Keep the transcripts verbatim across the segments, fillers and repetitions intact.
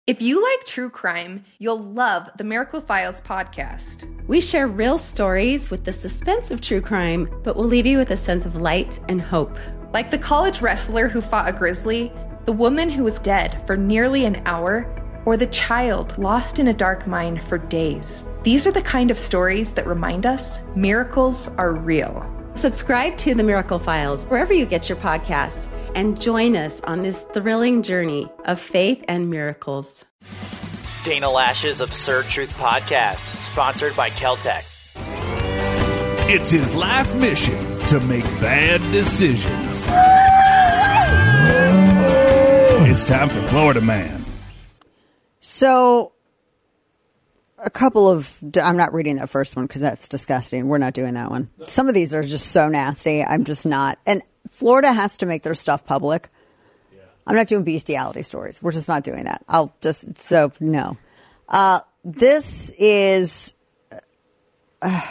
If you like true crime, you'll love the Miracle Files podcast. We share real stories with the suspense of true crime, but we'll leave you with a sense of light and hope. Like the college wrestler who fought a grizzly, the woman who was dead for nearly an hour, or the child lost in a dark mine for days. These are the kind of stories that remind us miracles are real. Subscribe to The Miracle Files wherever you get your podcasts and join us on this thrilling journey of faith and miracles. Dana Lash's Absurd Truth Podcast, sponsored by Keltec. It's his life mission to make bad decisions. It's time for Florida Man. So, a couple of, I'm not reading that first one because that's disgusting. We're not doing that one. Some of these are just so nasty. I'm just not. And Florida has to make their stuff public. Yeah. I'm not doing bestiality stories. We're just not doing that. I'll just, so no. Uh, this is, uh,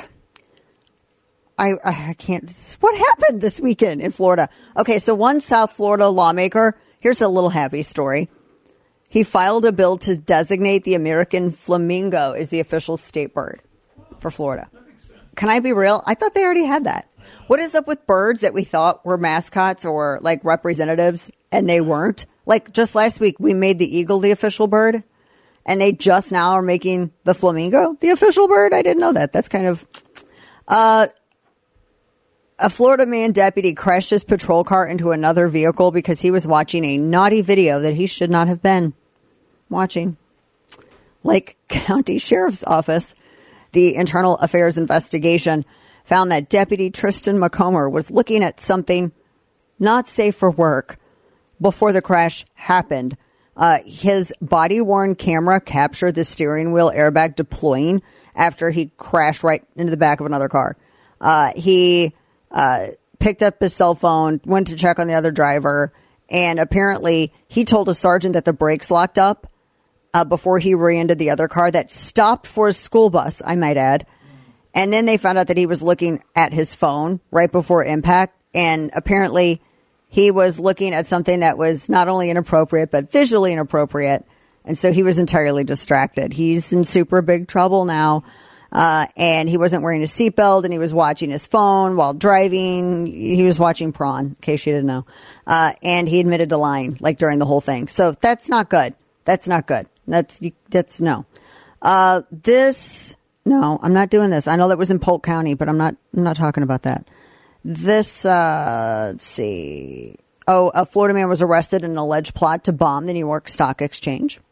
I, I can't, what happened this weekend in Florida? Okay, so one South Florida lawmaker, here's a little happy story. He filed a bill to designate the American flamingo as the official state bird for Florida. Can I be real? I thought they already had that. What is up with birds that we thought were mascots or like representatives and they weren't? Like just last week, we made the eagle the official bird and they just now are making the flamingo the official bird. I didn't know that. That's kind of... Uh, a Florida man deputy crashed his patrol car into another vehicle because he was watching a naughty video that he should not have been watching. Lake County Sheriff's Office, the Internal Affairs Investigation, found that Deputy Tristan McComber was looking at something not safe for work before the crash happened. Uh, his body-worn camera captured the steering wheel airbag deploying after he crashed right into the back of another car. Uh, he uh, picked up his cell phone, went to check on the other driver, and apparently he told a sergeant that the brakes locked up uh, before he rear-ended the other car that stopped for a school bus, I might add. And then they found out that he was looking at his phone right before impact. And apparently he was looking at something that was not only inappropriate, but visually inappropriate. And so he was entirely distracted. He's in super big trouble now. Uh, and he wasn't wearing a seatbelt and he was watching his phone while driving. He was watching Prawn, in case you didn't know. Uh, and he admitted to lying like during the whole thing. So that's not good. That's not good. That's, that's no. Uh, this... No, I'm not doing this. I know that was in Polk County, but I'm not I'm not talking about that. This, uh, let's see. Oh, a Florida man was arrested in an alleged plot to bomb the New York Stock Exchange.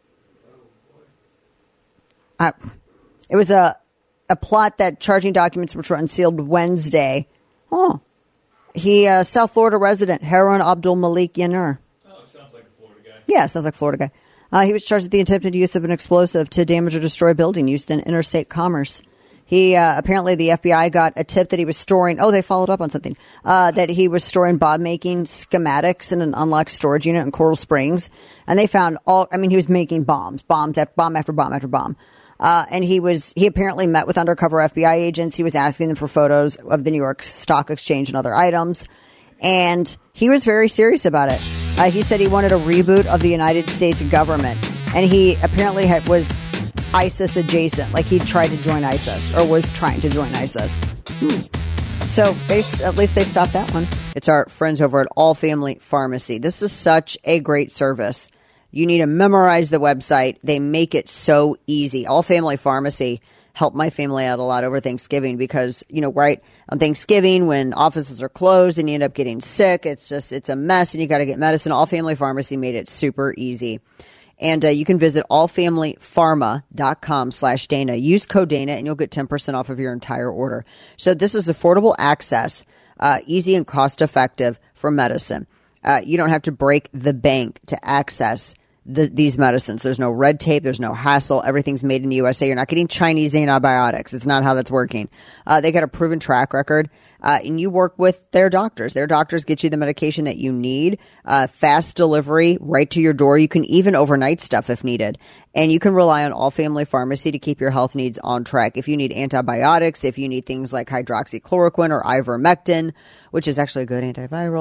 Uh, it was a a plot that charging documents which were unsealed Wednesday. Oh, he, uh, South Florida resident, Harun Abdul Malik Yanur. Oh, sounds like a Florida guy. Yeah, sounds like a Florida guy. Uh, he was charged with the attempted use of an explosive to damage or destroy a building used in interstate commerce. He uh, apparently the F B I got a tip that he was storing. Oh, they followed up on something uh, that he was storing bomb making schematics in an unlocked storage unit in Coral Springs, and they found all. I mean, he was making bombs, bombs after bomb after bomb after bomb. Uh, and he was he apparently met with undercover F B I agents. He was asking them for photos of the New York Stock Exchange and other items, and he was very serious about it. Uh, he said he wanted a reboot of the United States government, and he apparently had, was ISIS adjacent, like he tried to join ISIS or was trying to join ISIS. Hmm. So they, at least they stopped that one. It's our friends over at All Family Pharmacy. This is such a great service. You need to memorize the website. They make it so easy. All Family Pharmacy helped my family out a lot over Thanksgiving because, you know, right on Thanksgiving when offices are closed and you end up getting sick, it's just, it's a mess and you got to get medicine. All Family Pharmacy made it super easy. And uh, you can visit allfamilypharma.com slash Dana. Use code Dana and you'll get ten percent off of your entire order. So this is affordable access, uh, easy and cost effective for medicine. Uh, you don't have to break the bank to access The, these medicines. There's no red tape. There's no hassle. Everything's made in the U S A. You're not getting Chinese antibiotics. It's not how that's working. Uh, they got a proven track record. Uh, and you work with their doctors. Their doctors get you the medication that you need. Uh, fast delivery right to your door. You can even overnight stuff if needed. And you can rely on All Family Pharmacy to keep your health needs on track. If you need antibiotics, if you need things like hydroxychloroquine or ivermectin, which is actually a good antiviral,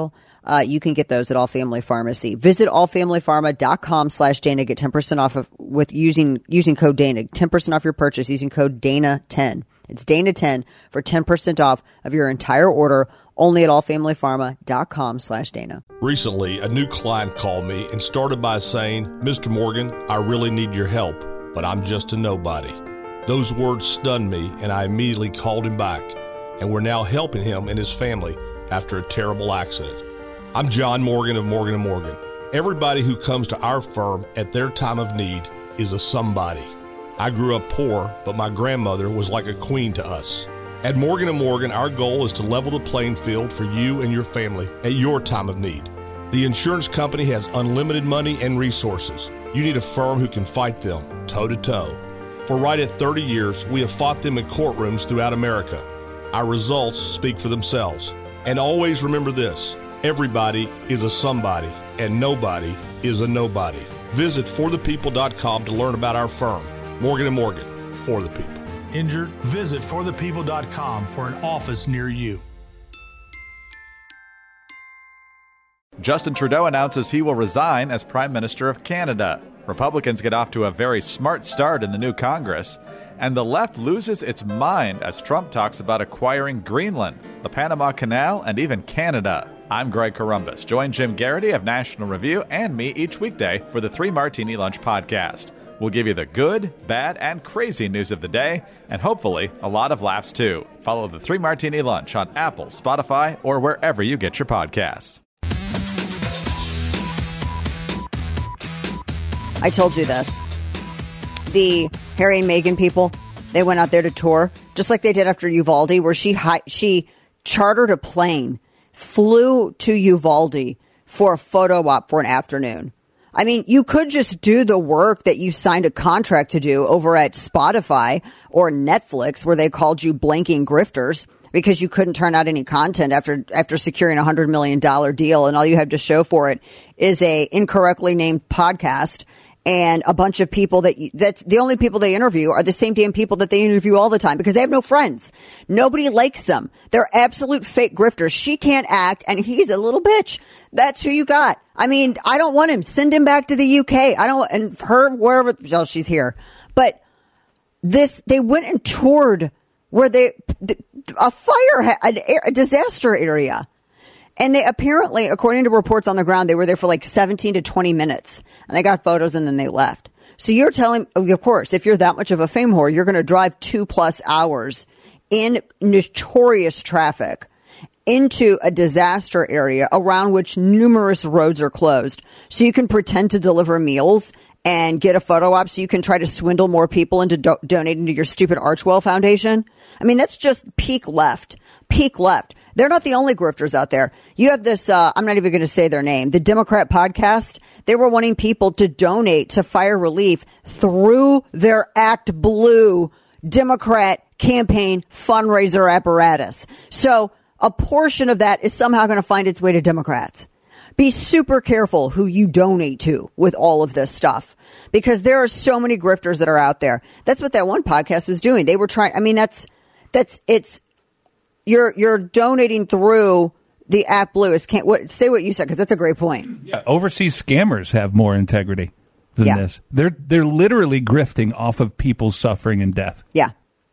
Uh, you can get those at All Family Pharmacy. Visit allfamilypharma.com slash Dana. Get ten percent off of, with using, using code Dana. ten percent off your purchase using code Dana ten. It's Dana ten for ten percent off of your entire order, only at allfamilypharma.com slash Dana. Recently, a new client called me and started by saying, Mister Morgan, I really need your help, but I'm just a nobody. Those words stunned me, and I immediately called him back, and we're now helping him and his family after a terrible accident. I'm John Morgan of Morgan and Morgan. Everybody who comes to our firm at their time of need is a somebody. I grew up poor, but my grandmother was like a queen to us. At Morgan and Morgan, our goal is to level the playing field for you and your family at your time of need. The insurance company has unlimited money and resources. You need a firm who can fight them toe-to-toe. For right at thirty years, we have fought them in courtrooms throughout America. Our results speak for themselves. And always remember this, everybody is a somebody, and nobody is a nobody. Visit for the people dot com to learn about our firm. Morgan and Morgan, for the people. Injured? Visit for the people dot com for an office near you. Justin Trudeau announces he will resign as Prime Minister of Canada. Republicans get off to a very smart start in the new Congress. And the left loses its mind as Trump talks about acquiring Greenland, the Panama Canal, and even Canada. I'm Greg Corombos. Join Jim Garrity of National Review and me each weekday for the Three Martini Lunch podcast. We'll give you the good, bad, and crazy news of the day, and hopefully a lot of laughs too. Follow the Three Martini Lunch on Apple, Spotify, or wherever you get your podcasts. I told you this. The Harry and Meghan people, they went out there to tour, just like they did after Uvalde, where she hi- she chartered a plane, flew to Uvalde for a photo op for an afternoon. I mean, you could just do the work that you signed a contract to do over at Spotify or Netflix, where they called you blanking grifters because you couldn't turn out any content after after securing a one hundred million dollars deal, and all you have to show for it is a incorrectly named podcast. And a bunch of people that you, that's the only people they interview are the same damn people that they interview all the time because they have no friends. Nobody likes them. They're absolute fake grifters. She can't act and he's a little bitch. That's who you got. I mean, I don't want him. Send him back to the U K. I don't, and her, wherever, well, she's here. But this, they went and toured where they, a fire, a, a disaster area. And they apparently, according to reports on the ground, they were there for like seventeen to twenty minutes. And they got photos and then they left. So you're telling, of course, if you're that much of a fame whore, you're going to drive two plus hours in notorious traffic into a disaster area around which numerous roads are closed. So you can pretend to deliver meals and get a photo op so you can try to swindle more people into do- donating to your stupid Archwell Foundation. I mean, that's just peak left, peak left. They're not the only grifters out there. You have this, uh, I'm not even going to say their name, the Democrat podcast. They were wanting people to donate to fire relief through their Act Blue Democrat campaign fundraiser apparatus. So a portion of that is somehow going to find its way to Democrats. Be super careful who you donate to with all of this stuff, because there are so many grifters that are out there. That's what that one podcast was doing. They were trying, I mean, that's, that's, it's, You're you're donating through the Act Blue. Is can't what say what you said, because that's a great point. Yeah, overseas scammers have more integrity than yeah. this. They're they're literally grifting off of people's suffering and death. Yeah,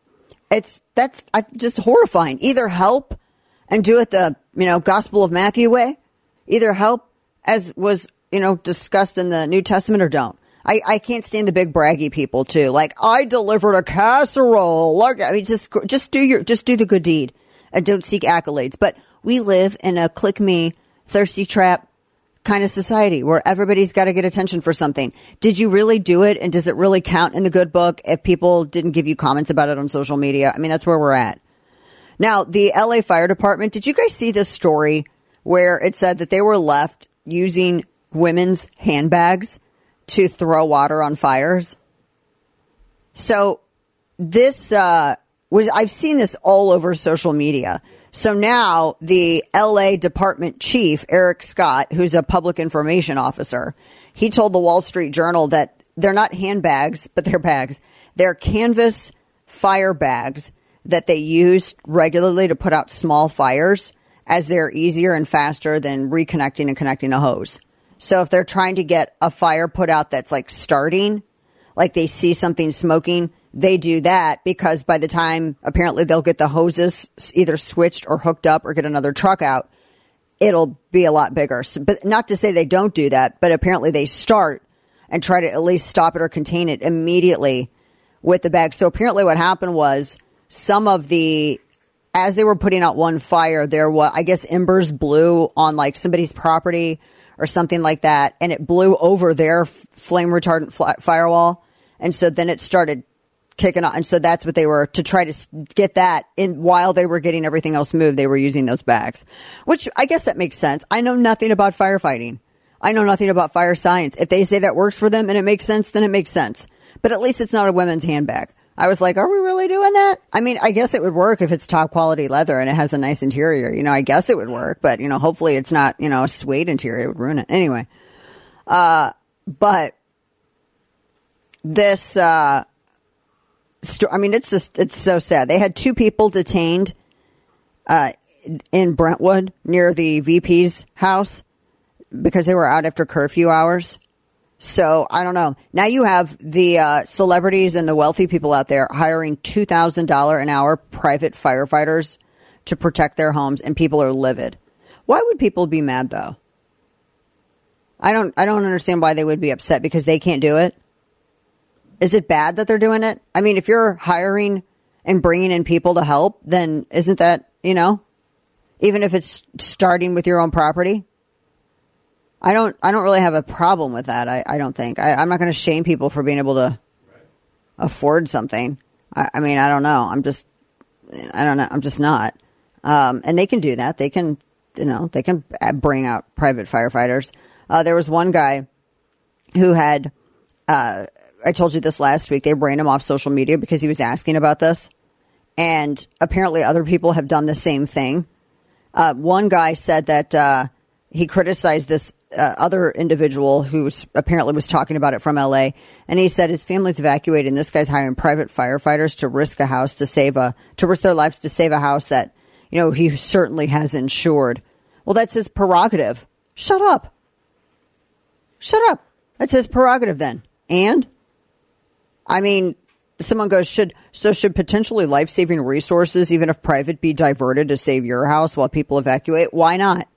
it's that's I, just horrifying. Either help and do it the you know Gospel of Matthew way. Either help as was you know discussed in the New Testament, or don't. I, I can't stand the big braggy people too. Like, I delivered a casserole. Like, I mean, just just do your just do the good deed. And don't seek accolades. But we live in a click me, thirsty trap kind of society where everybody's got to get attention for something. Did you really do it? And does it really count in the good book if people didn't give you comments about it on social media? I mean, that's where we're at. Now, the L A Fire Department, did you guys see this story where it said that they were left using women's handbags to throw water on fires? So this, uh, Was, I've seen this all over social media. So now the L A Department Chief, Eric Scott, who's a public information officer, he told the Wall Street Journal that they're not handbags, but they're bags. They're canvas fire bags that they use regularly to put out small fires. as they're easier and faster than reconnecting and connecting a hose. So if they're trying to get a fire put out that's like starting, like they see something smoking, they do that because by the time apparently they'll get the hoses either switched or hooked up or get another truck out, it'll be a lot bigger. So, but not to say they don't do that, but apparently they start and try to at least stop it or contain it immediately with the bag. So apparently what happened was some of the, as they were putting out one fire, there was, I guess, embers blew on like somebody's property or something like that, and it blew over their f- flame retardant fl- firewall. And so then it started kicking on. And so that's what they were, to try to get that in while they were getting everything else moved, they were using those bags, which I guess that makes sense. I know nothing about firefighting. I know nothing about fire science. If they say that works for them and it makes sense, then it makes sense. But at least it's not a women's handbag. I was like, are we really doing that? I mean, I guess it would work if it's top quality leather and it has a nice interior. You know, I guess it would work, but you know, hopefully it's not, you know, a suede interior. It would ruin it. Anyway. Uh, but this, uh, sto- I mean, it's just, it's so sad. They had two people detained, uh, in Brentwood near the V P's house because they were out after curfew hours. So I don't know. Now you have the uh, celebrities and the wealthy people out there hiring two thousand dollars an hour private firefighters to protect their homes, and people are livid. Why would people be mad though? I don't. I don't understand why they would be upset because they can't do it. Is it bad that they're doing it? I mean, if you're hiring and bringing in people to help, then isn't that, you know, even if it's starting with your own property? I don't I don't really have a problem with that. I, I don't think. I, I'm not going to shame people for being able to afford something. I, I mean, I don't know. I'm just, I don't know. I'm just not. Um, and they can do that. They can, you know, they can bring out private firefighters. Uh, there was one guy who had, uh, I told you this last week, they ran him off social media because he was asking about this. And apparently other people have done the same thing. Uh, one guy said that uh, he criticized this Uh, other individual who apparently was talking about it from L A, and he said his family's evacuated and this guy's hiring private firefighters to risk a house to save a to risk their lives to save a house that, you know, he certainly has insured. Well, that's his prerogative. Shut up. Shut up. That's his prerogative then. And I mean, someone goes, should so should potentially life-saving resources, even if private, be diverted to save your house while people evacuate? Why not?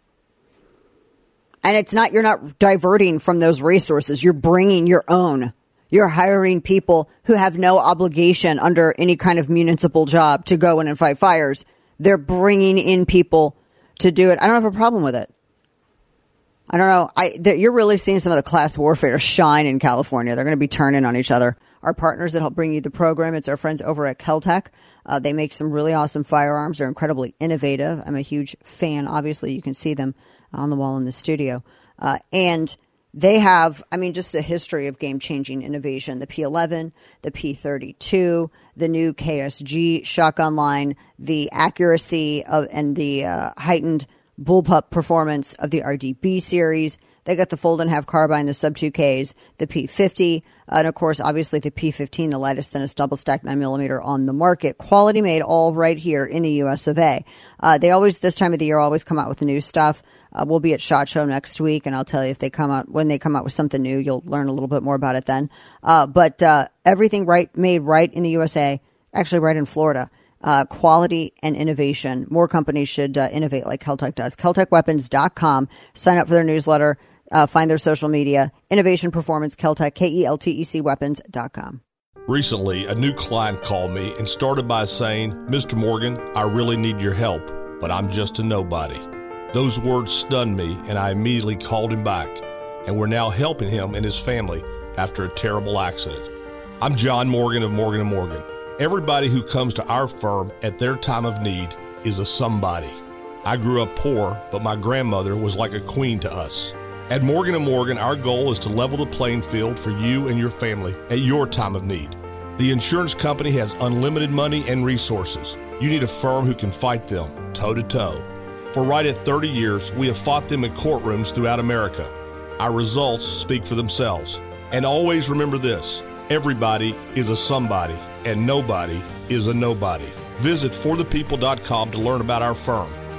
And it's not, you're not diverting from those resources. You're bringing your own. You're hiring people who have no obligation under any kind of municipal job to go in and fight fires. They're bringing in people to do it. I don't have a problem with it. I don't know. I, you're really seeing some of the class warfare shine in California. They're going to be turning on each other. Our partners that help bring you the program, it's our friends over at Keltec. Uh, they make some really awesome firearms. They're incredibly innovative. I'm a huge fan. Obviously, you can see them on the wall in the studio. Uh, and they have, I mean, just a history of game-changing innovation. The P eleven, the P thirty-two, the new K S G shotgun line, the accuracy of and the uh, heightened bullpup performance of the R D B series. They got the fold-and-half carbine, the sub two Ks, the P fifty, uh, and of course, obviously, the P fifteen, the lightest, thinnest, double-stacked nine millimeter on the market. Quality made all right here in the U S of A. Uh, they always, this time of the year, always come out with new stuff. Uh, we'll be at SHOT Show next week, and I'll tell you if they come out, when they come out with something new, you'll learn a little bit more about it then. Uh, but uh, everything right made right in the U S A, actually right in Florida. Uh, quality and innovation. More companies should uh, innovate like Keltec does. Keltec Weapons dot com. Sign up for their newsletter. Uh, find their social media. Innovation Performance, Keltec, K E L T E C Weapons dot com. Recently, a new client called me and started by saying, Mister Morgan, I really need your help, but I'm just a nobody. Those words stunned me, and I immediately called him back, and we're now helping him and his family after a terrible accident. I'm John Morgan of Morgan and Morgan. Everybody who comes to our firm at their time of need is a somebody. I grew up poor, but my grandmother was like a queen to us. At Morgan and Morgan, our goal is to level the playing field for you and your family at your time of need. The insurance company has unlimited money and resources. You need a firm who can fight them toe-to-toe. For right at thirty years, we have fought them in courtrooms throughout America. Our results speak for themselves. And always remember this, everybody is a somebody, and nobody is a nobody. Visit for the people dot com to learn about our firm.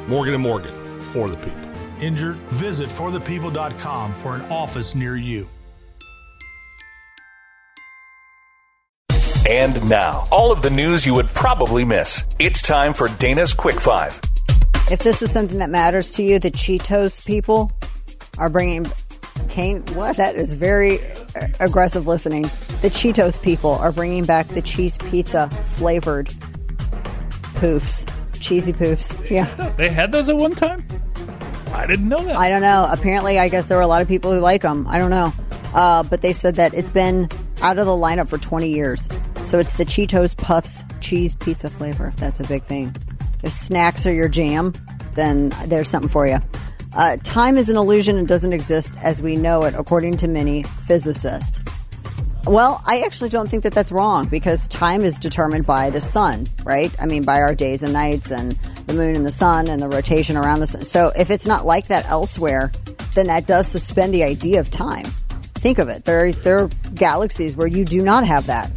Morgan and Morgan, for the people. Injured? Visit for the people dot com for an office near you. And now, all of the news you would probably miss. It's time for Dana's Quick Five. If this is something that matters to you, the Cheetos people are bringing... Kane, what? That is very aggressive listening. The Cheetos people are bringing back the cheese pizza flavored poofs. Cheesy poofs. Yeah. They had those at one time? I didn't know that. I don't know. Apparently, I guess there were a lot of people who like them. I don't know. Uh, but they said that it's been out of the lineup for twenty years. So it's the Cheetos Puffs cheese pizza flavor, if that's a big thing. If snacks are your jam, then there's something for you. Uh, time is an illusion and doesn't exist as we know it, according to many physicists. Well, I actually don't think that that's wrong, because time is determined by the sun, right? I mean, by our days and nights and the moon and the sun and the rotation around the sun. So if it's not like that elsewhere, then that does suspend the idea of time. Think of it. There, there are galaxies where you do not have that.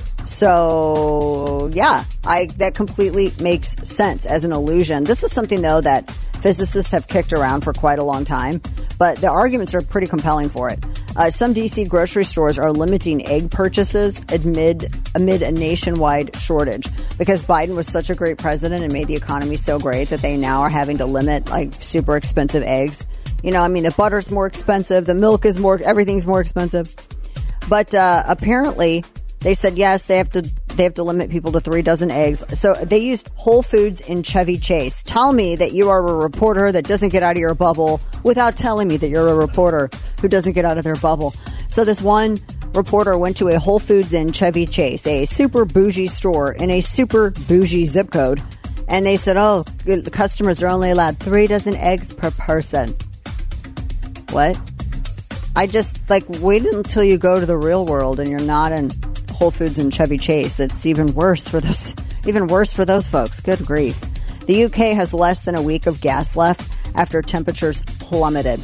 So, yeah, I that completely makes sense as an illusion. This is something, though, that physicists have kicked around for quite a long time, but the arguments are pretty compelling for it. Uh, some D C grocery stores are limiting egg purchases amid, amid a nationwide shortage because Biden was such a great president and made the economy so great that they now are having to limit like super expensive eggs. You know, I mean, the butter's more expensive, the milk is more, everything's more expensive. But uh, apparently, they said yes, they have to they have to limit people to three dozen eggs. So they used Whole Foods in Chevy Chase. Tell me that you are a reporter that doesn't get out of your bubble without telling me that you're a reporter who doesn't get out of their bubble. So this one reporter went to a Whole Foods in Chevy Chase, a super bougie store in a super bougie zip code. And they said, oh, the customers are only allowed three dozen eggs per person. What? I just, like, wait until you go to the real world and you're not in Whole Foods and Chevy Chase. It's even worse for those, even worse for those folks. Good grief. The U K has less than a week of gas left after temperatures plummeted.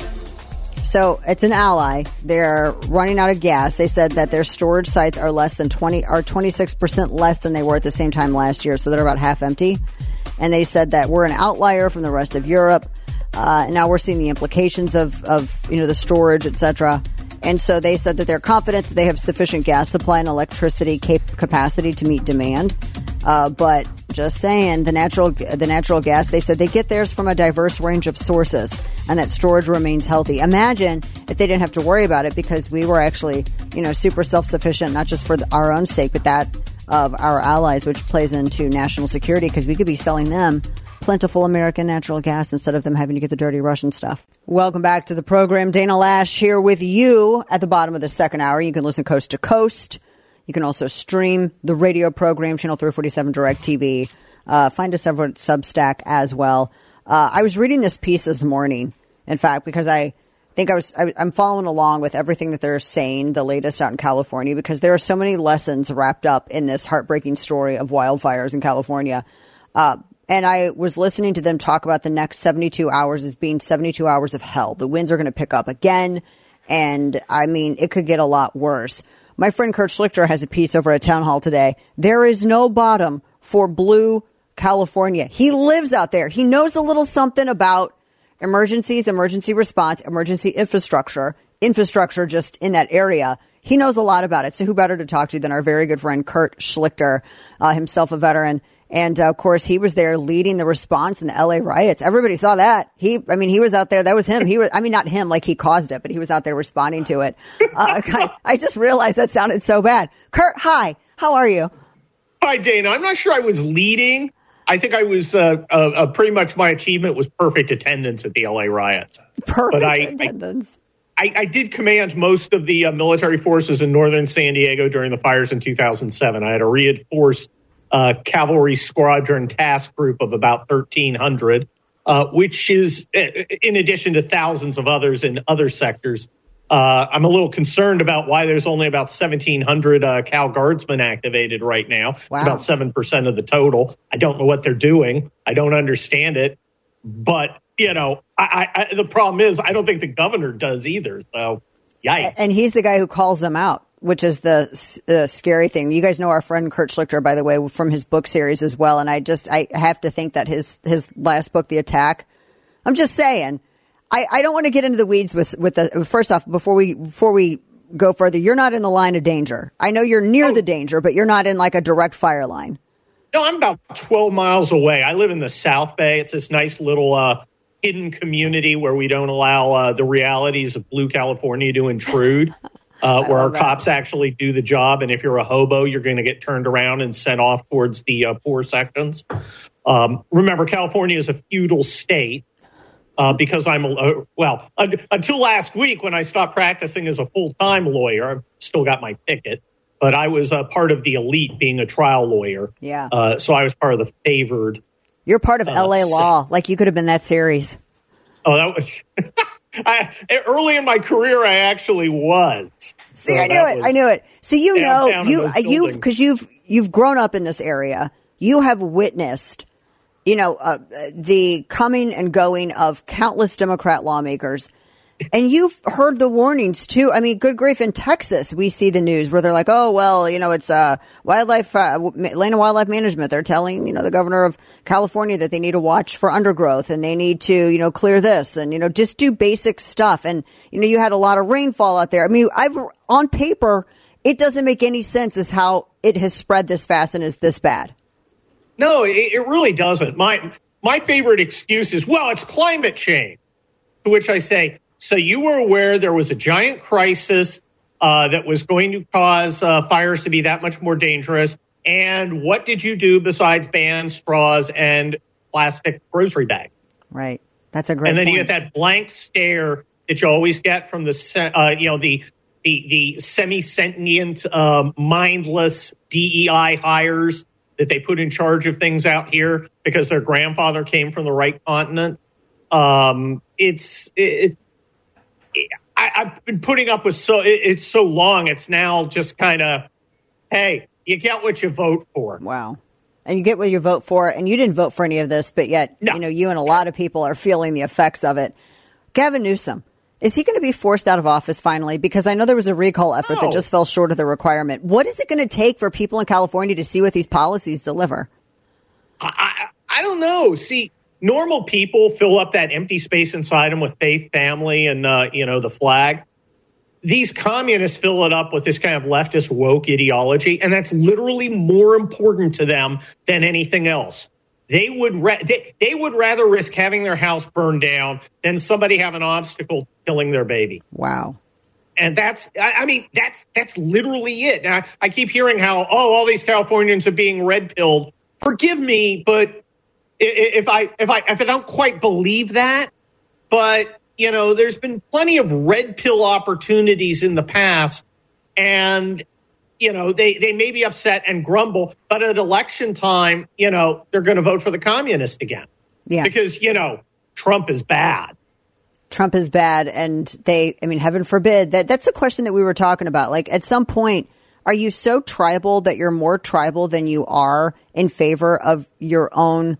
So it's an ally. They're running out of gas. They said that their storage sites are less than twenty, are twenty-six percent less than they were at the same time last year. So they're about half empty. And they said that we're an outlier from the rest of Europe. Uh, and now we're seeing the implications of, of you know, the storage, et cetera. And so they said that they're confident that they have sufficient gas supply and electricity cap- capacity to meet demand. Uh, but just saying, the natural the natural gas, they said they get theirs from a diverse range of sources and that storage remains healthy. Imagine if they didn't have to worry about it because we were actually, you know, super self-sufficient, not just for the, our own sake, but that of our allies, which plays into national security because we could be selling them plentiful American natural gas instead of them having to get the dirty Russian stuff. Welcome back to the program. Dana Lash here with you at the bottom of the second hour. You can listen coast to coast. You can also stream the radio program, Channel three forty-seven DirecTV. Uh, find us over at Substack as well. Uh, I was reading this piece this morning, in fact, because I think I was, I, I'm following along with everything that they're saying, the latest out in California, because there are so many lessons wrapped up in this heartbreaking story of wildfires in California. Uh, And I was listening to them talk about the next seventy-two hours as being seventy-two hours of hell. The winds are going to pick up again. And I mean, it could get a lot worse. My friend Kurt Schlichter has a piece over at Town Hall today. There is no bottom for blue California. He lives out there. He knows a little something about emergencies, emergency response, emergency infrastructure, infrastructure just in that area. He knows a lot about it. So who better to talk to than our very good friend Kurt Schlichter, uh, himself a veteran. And, uh, of course, he was there leading the response in the L A riots. Everybody saw that. He, I mean, he was out there. That was him. He was, I mean, not him like he caused it, but he was out there responding to it. Uh, I, I just realized that sounded so bad. Kurt, hi. How are you? Hi, Dana. I'm not sure I was leading. I think I was, uh, uh, uh pretty much my achievement was perfect attendance at the L A riots. Perfect but I, attendance. I, I, I did command most of the uh, military forces in northern San Diego during the fires in two thousand seven. I had a reinforced Uh, cavalry squadron task group of about thirteen hundred, uh, which is in addition to thousands of others in other sectors. Uh, I'm a little concerned about why there's only about seventeen hundred uh, Cal Guardsmen activated right now. Wow. It's about seven percent of the total. I don't know what they're doing. I don't understand it. But, you know, I, I, the problem is I don't think the governor does either. So, yikes. And he's the guy who calls them out. which is the uh, scary thing. You guys know our friend Kurt Schlichter, by the way, from his book series as well. And I just, I have to think that his, his last book, The Attack, I'm just saying, I, I don't want to get into the weeds with, with the, first off, before we, before we go further, you're not in the line of danger. I know you're near oh. the danger, but you're not in like a direct fire line. No, I'm about twelve miles away. I live in the South Bay. It's this nice little, uh, hidden community where we don't allow uh, the realities of blue California to intrude, uh, where our that. cops actually do the job. And if you're a hobo, you're going to get turned around and sent off towards the uh, poor sections. Um, remember, California is a feudal state uh, because I'm, a, uh, well, un- until last week when I stopped practicing as a full-time lawyer, I've still got my ticket, but I was uh, part of the elite being a trial lawyer. Yeah. Uh, so I was part of the favored. You're part of Uh, L A so- Law, like you could have been that series. Oh, that was I, early in my career. I actually was. See, so I knew it. I knew it. So you know, you you because you've you've grown up in this area. You have witnessed, you know, uh, the coming and going of countless Democrat lawmakers. And you've heard the warnings, too. I mean, good grief, in Texas, we see the news where they're like, oh, well, you know, it's uh, wildlife, uh, land and wildlife management. They're telling, you know, the governor of California that they need to watch for undergrowth and they need to, you know, clear this and, you know, just do basic stuff. And, you know, you had a lot of rainfall out there. I mean, I've on paper, it doesn't make any sense as how it has spread this fast and is this bad. No, it, it really doesn't. My my favorite excuse is, well, it's climate change, to which I say, so you were aware there was a giant crisis uh, that was going to cause uh, fires to be that much more dangerous. And what did you do besides ban straws and plastic grocery bags? Right. That's a great And then point. you get that blank stare that you always get from the, uh, you know, the the, the semi-sentient, um, mindless D E I hires that they put in charge of things out here because their grandfather came from the right continent. Um, it's it, I, I've been putting up with so it, it's so long. It's now just kind of, hey, you get what you vote for. Wow. And you get what you vote for. And you didn't vote for any of this, but yet, no. you know, you and a lot of people are feeling the effects of it. Gavin Newsom, is he going to be forced out of office finally? Because I know there was a recall effort no. that just fell short of the requirement. What is it going to take for people in California to see what these policies deliver? I, I, I don't know. See, normal people fill up that empty space inside them with faith, family, and, uh, you know, the flag. These communists fill it up with this kind of leftist woke ideology, and that's literally more important to them than anything else. They would ra- they, they would rather risk having their house burned down than somebody have an obstacle killing their baby. Wow. And that's, I, I mean, that's that's literally it. Now, I keep hearing how, oh, all these Californians are being red-pilled. Forgive me, but If I if I if I don't quite believe that, but you know, there's been plenty of red pill opportunities in the past, and you know they, they may be upset and grumble, but at election time, you know, they're going to vote for the communist again, yeah, because you know Trump is bad. Trump is bad, and they, I mean, heaven forbid that. That's the question that we were talking about. Like, at some point, are you so tribal that you're more tribal than you are in favor of your own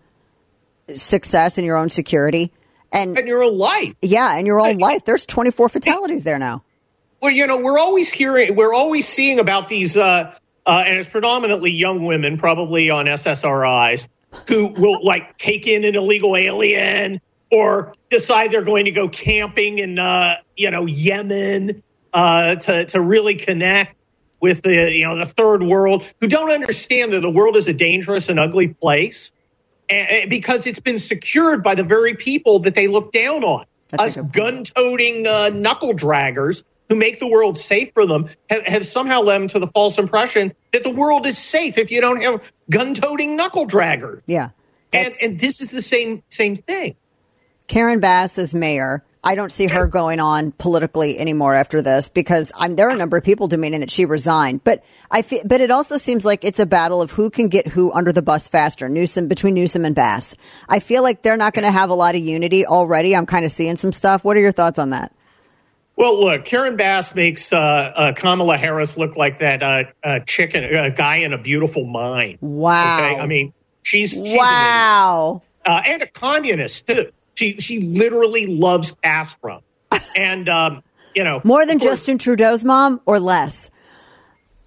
success and your own security and, and your own life? Yeah, and your own life. There's twenty-four fatalities there now. Well, you know, we're always hearing, we're always seeing about these, uh, uh, and it's predominantly young women, probably on S S R Is, who will like take in an illegal alien or decide they're going to go camping in, uh, you know, Yemen uh, to to really connect with the, you know, the third world, who don't understand that the world is a dangerous and ugly place. And because it's been secured by the very people that they look down on. That's us gun-toting uh, knuckle-draggers who make the world safe for them have, have somehow led them to the false impression that the world is safe if you don't have gun-toting knuckle-draggers. Yeah. And, and this is the same same thing. Karen Bass is mayor. I don't see her going on politically anymore after this because I'm, there are a number of people demanding that she resign. But I feel, but it also seems like it's a battle of who can get who under the bus faster. Newsom between Newsom and Bass. I feel like they're not going to have a lot of unity already. I'm kind of seeing some stuff. What are your thoughts on that? Well, look, Karen Bass makes uh, uh, Kamala Harris look like that uh, uh, chicken uh, guy in A Beautiful Mind. Wow. Okay? I mean, she's, she's wow, uh, and a communist too. She she literally loves Castro, and um, you know more than course, Justin Trudeau's mom or less.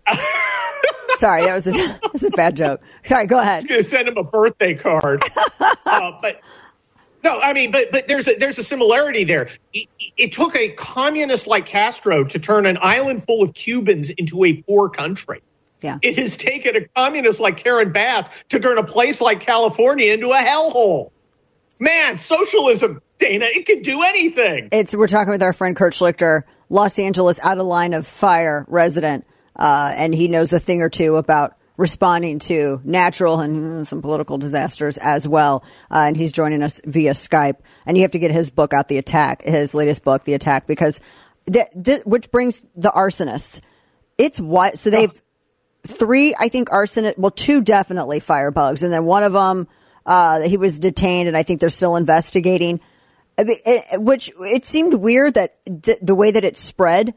Sorry, that was a, that was a bad joke. Sorry, go ahead. I was going to send him a birthday card. uh, but no, I mean, but but there's a, there's a similarity there. It, it took a communist like Castro to turn an island full of Cubans into a poor country. Yeah. It has taken a communist like Karen Bass to turn a place like California into a hellhole. Man, socialism, Dana, it can do anything. It's we're talking with our friend Kurt Schlichter, Los Angeles out of line of fire resident. Uh, and he knows a thing or two about responding to natural and mm, some political disasters as well. Uh, and he's joining us via Skype. And you have to get his book out, The Attack, his latest book, The Attack, because th- th- which brings the arsonists. It's what so they've three, I think, arsonist. Well, two definitely firebugs, and then one of them uh, he was detained, and I think they're still investigating. I mean, it, which it seemed weird that th- the way that it spread.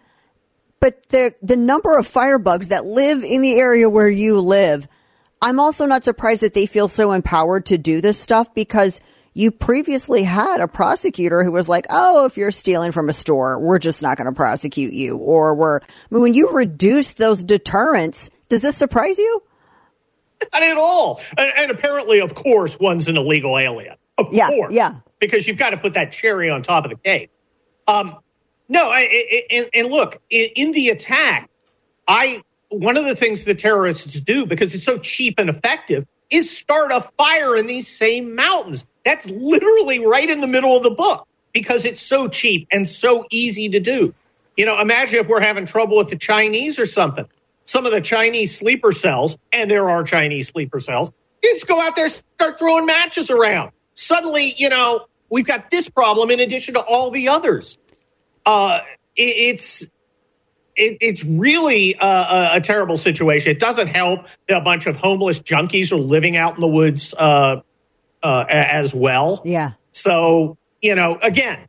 But the the number of firebugs that live in the area where you live, I'm also not surprised that they feel so empowered to do this stuff, because you previously had a prosecutor who was like, oh, if you're stealing from a store, we're just not going to prosecute you. Or we're, I mean, when you reduce those deterrents, does this surprise you? Not at all. And, and apparently, of course, one's an illegal alien. Of yeah, course. Yeah. Because you've got to put that cherry on top of the cake. Um, No, I, I, and, and look, in, in The Attack, I one of the things the terrorists do, because it's so cheap and effective, is start a fire in these same mountains. That's literally right in the middle of the book, because it's so cheap and so easy to do. You know, imagine if we're having trouble with the Chinese or something. Some of the Chinese sleeper cells, and there are Chinese sleeper cells, you just go out there and start throwing matches around. Suddenly, you know, we've got this problem in addition to all the others. Uh, it, it's it, it's really a, a, a terrible situation. It doesn't help that a bunch of homeless junkies are living out in the woods uh, uh, as well. Yeah. So, you know, again,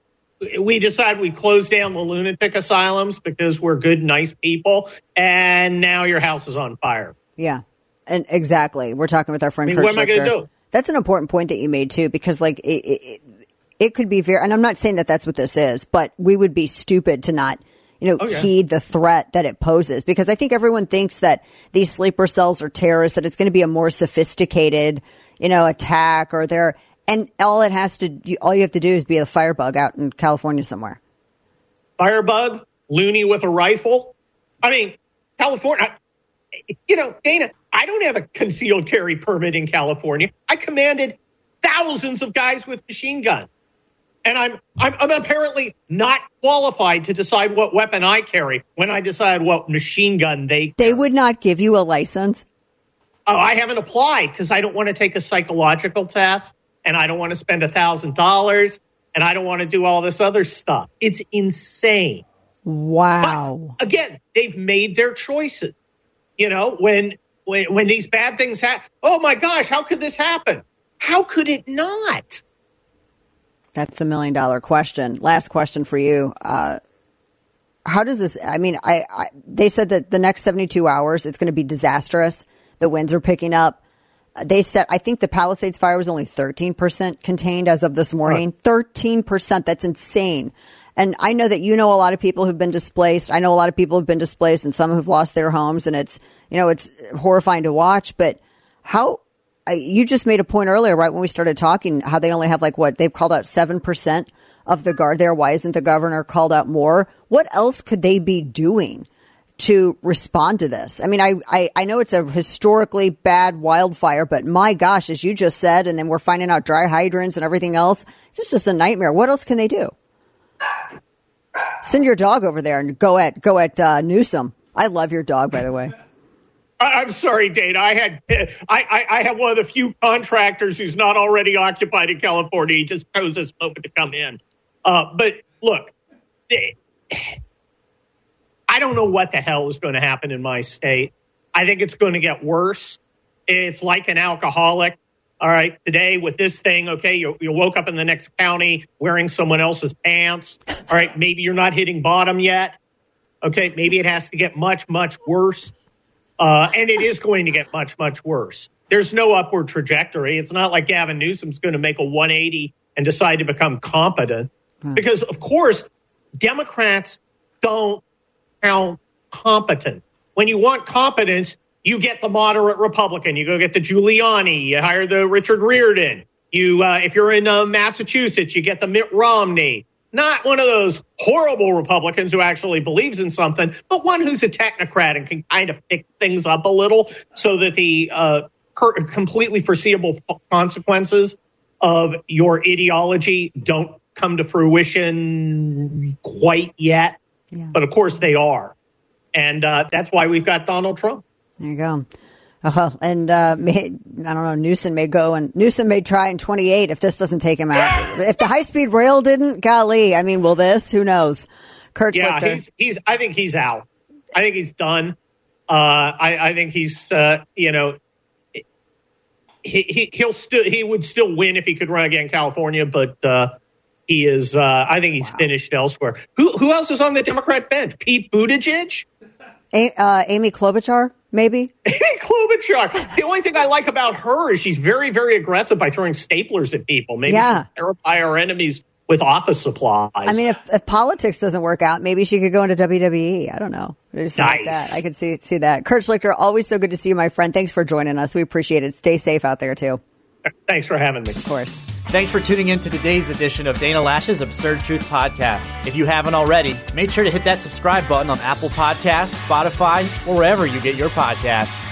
we decide we close down the lunatic asylums because we're good, nice people, and now your house is on fire. Yeah, and exactly. We're talking with our friend I mean, Kurt what am I going to do? That's an important point that you made, too, because, like, it, it, it could be very, and I'm not saying that that's what this is, but we would be stupid to not, you know, okay. heed the threat that it poses, because I think everyone thinks that these sleeper cells are terrorists, that it's going to be a more sophisticated, you know, attack, or they're, and all it has to, all you have to do is be a firebug out in California somewhere. Firebug, loony with a rifle. I mean, California, you know, Dana, I don't have a concealed carry permit in California. I commanded thousands of guys with machine guns. And I'm, I'm I'm apparently not qualified to decide what weapon I carry when I decide what machine gun they carry. They would not give you a license? Oh, I haven't applied because I don't want to take a psychological test, and I don't want to spend one thousand dollars, and I don't want to do all this other stuff. It's insane. Wow. But again, they've made their choices. You know, when when when these bad things happen, oh my gosh, how could this happen? How could it not? That's the million dollar question. Last question for you. Uh, how does this, I mean, I, I they said that the next seventy-two hours, it's going to be disastrous. The winds are picking up. They said, I think the Palisades fire was only thirteen percent contained as of this morning. Huh. thirteen percent. That's insane. And I know that you know a lot of people who've been displaced. I know a lot of people who've been displaced and some who've lost their homes. And it's, you know, it's horrifying to watch. But how, you just made a point earlier, right, when we started talking, how they only have like what they've called out seven percent of the guard there. Why isn't the governor called out more? What else could they be doing to respond to this? I mean, I, I, I know it's a historically bad wildfire, but my gosh, as you just said, and then we're finding out dry hydrants and everything else, it's just, just a nightmare. What else can they do? Send your dog over there and go at go at uh, Newsom. I love your dog, by the way. I'm sorry, Dana. I had I, I, I have one of the few contractors who's not already occupied in California. He just chose this moment to come in. Uh, but look, I don't know what the hell is going to happen in my state. I think it's going to get worse. It's like an alcoholic. All right, today with this thing, okay, you, you woke up in the next county wearing someone else's pants. All right, maybe you're not hitting bottom yet. Okay, maybe it has to get much, much worse. Uh, and it is going to get much, much worse. There's no upward trajectory. It's not like Gavin Newsom's going to make a one eighty and decide to become competent. Hmm. Because, of course, Democrats don't count competent. when you want competence, you get the moderate Republican. You go get the Giuliani. You hire the Richard Riordan. You, uh, if you're in uh, Massachusetts, you get the Mitt Romney. Not one of those horrible Republicans who actually believes in something, but one who's a technocrat and can kind of pick things up a little so that the uh, completely foreseeable consequences of your ideology don't come to fruition quite yet. Yeah. But of course they are. And uh, that's why we've got Donald Trump. There you go. Uh, and uh, may, I don't know, Newsom may go and Newsom may try in twenty-eight if this doesn't take him out. If the high-speed rail didn't, golly, I mean, will this? Who knows? Kurt yeah, Schlichter. he's, he's, I think he's out. I think he's done. Uh, I, I think he's, uh, you know, he, he, he'll still, he would still win if he could run again in California, but uh, he is, uh, I think he's wow. finished elsewhere. Who, who else is on the Democrat bench? Pete Buttigieg? A, uh, Amy Klobuchar, maybe? Amy Klobuchar. The only thing I like about her is she's very, very aggressive by throwing staplers at people. Maybe yeah. she'll terrify our enemies with office supplies. I mean, if, if politics doesn't work out, maybe she could go into W W E. I don't know. Nice. Like that. I could see see that. Kurt Schlichter, always so good to see you, my friend. Thanks for joining us. We appreciate it. Stay safe out there, too. Thanks for having me. Of course. Thanks for tuning in to today's edition of Dana Loesch's Absurd Truth Podcast. If you haven't already, make sure to hit that subscribe button on Apple Podcasts, Spotify, or wherever you get your podcasts.